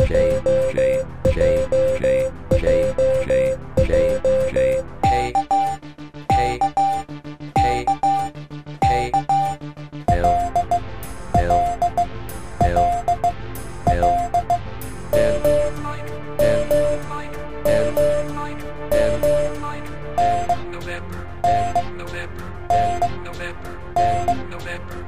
J, J, J, J, J, J, J, J, K, K, K, K, L, L, L, L, N, N, N, N, November, N, November, N, November, N, November.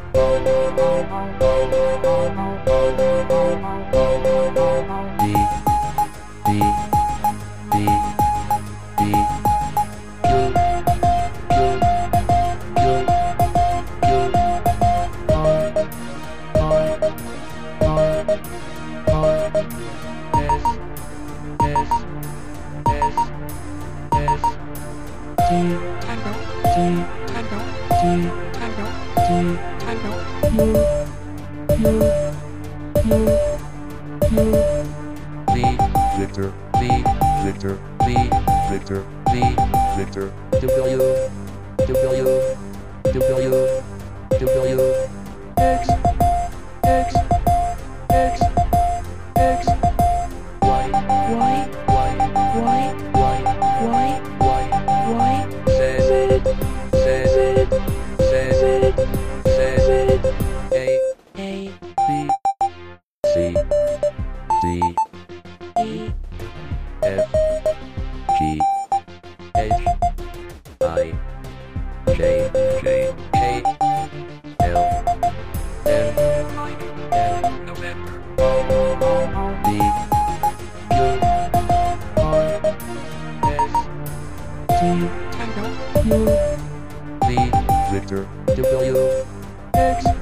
D, D, D, D, Q, Q, Q, Q, S, S, S, S, T, Tango, T, Tango, T, Tango, T, Tango, U, V, Victor, V, Victor, V, Victor, V, Victor, W, W, W, W, X, X, X, X, Y, Y, Y, Y, Y, Y, Y, Y, Z, Z, Z, Z, Z, A, B, C, D, E, F, G, H, I, J, J, K, L, M, N, November, B, Q, R, S, T, Tango, U, V, Victor, W, X,